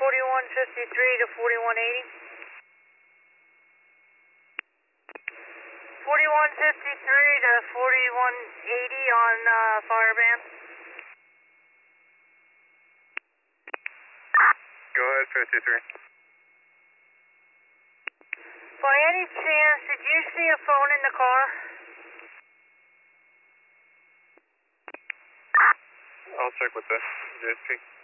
4153 to 4180. 4153 to 4180 on Fireband. Go ahead, 53. By any chance, did you see a phone in the car? I'll check with the JSP.